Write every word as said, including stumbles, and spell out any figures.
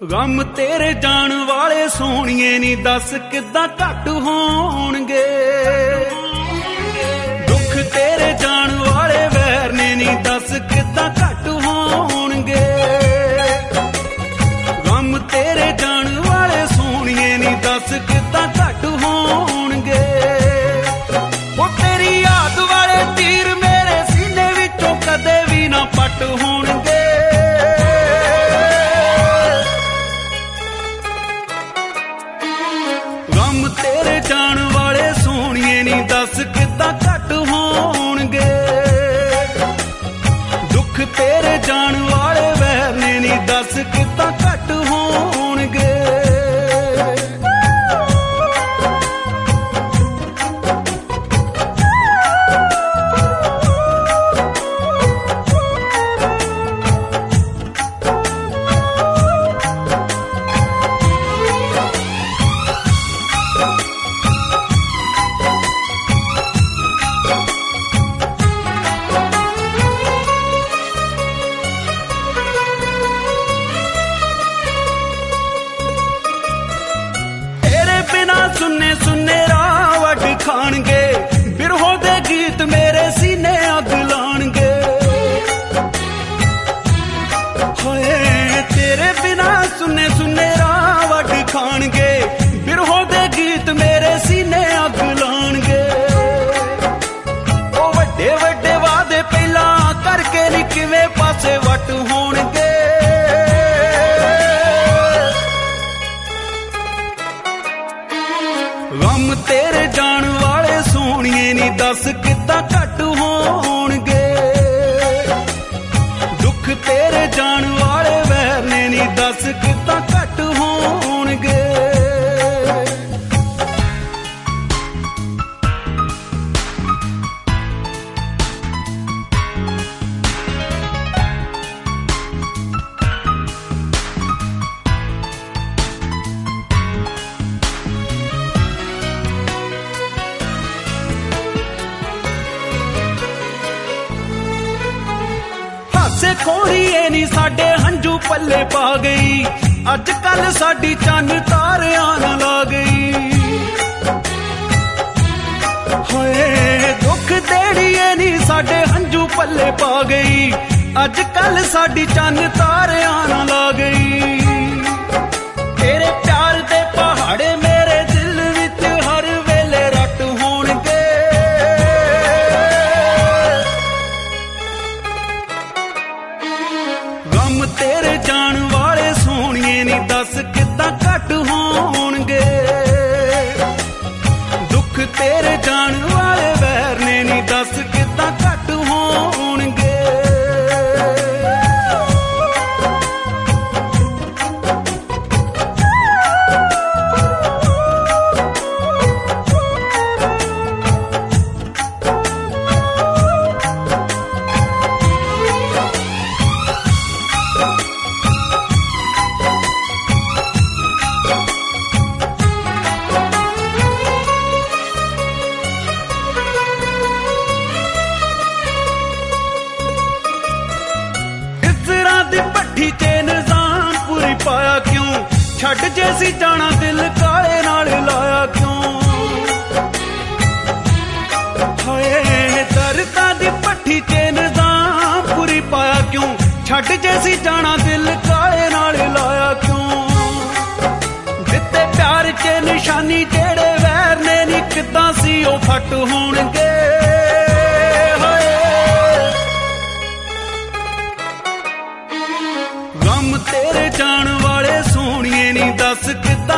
गम तेरे जान वाले सोहणिए नी दस किद्दां घट होणगे। दुख तेरे जान वाले वैर ने नी दस किद्दां घट होणगे। गम तेरे जान वाले सोहणिए नी दस किद्दां घट होणगे। ओ तेरी याद वाले तीर मेरे सीने विचों कदे भी ना पट होणगे। तेरे जान वाले सोहणिए नी दस किद्दां घट होणगे। दुख तेरे जान वाले वैर ने नी दस किद्दां घट होणगे। सुन्ने सुन्ने राह वड खाणगे। बिरहो दे गीत मेरे सीने अग लाणगे। होए तेरे बिना सुन्ने सुन्ने राह वड खाणगे। बिरहो दे गीत मेरे सीने अग लाणगे। ओ वड्डे वड्डे वादे पहला करके नी किवें पासे वट होणगे। गम तेरे जान वाले सोहणिए नी दस किद्दां घट होणगे। दुख तेरे जान वाले वैर ने नी दस किद्दां घट होणगे। खोड़ीए नी साडे हंजू पल्ले पा गई। अज कल साडी चंद तारियां नाल ला गई। होए दुख देड़िए नी साडे हंजू पल्ले पा गई। अज कल साडी चंद तारियां नाल ला गई। तेरे प्यार दे पहाड़े मेरे दिल विच हर वेले रट होणगे। गम तेरे जान वाले सोहणिए नी दस किद्दां घट होणगे। दुख तेरे जान वाले वैर ने नी दस किद्दां घट होणगे। भट्ठी च निजाम पूरी पाया क्यों। छड्ड जैसी जाना दिल काले नाल लाया क्यों। हाए दर्दां दी भट्ठी च निजाम पूरी पाया क्यों। छड्ड जैसी जाना दिल काले नाल लाया क्यों। दित्ते प्यार च निशानी जेड़े वैर ने नी किद्दां सी ओ फट होणगे। गम तेरे जान वाले सोहणिए नी दस किद्दां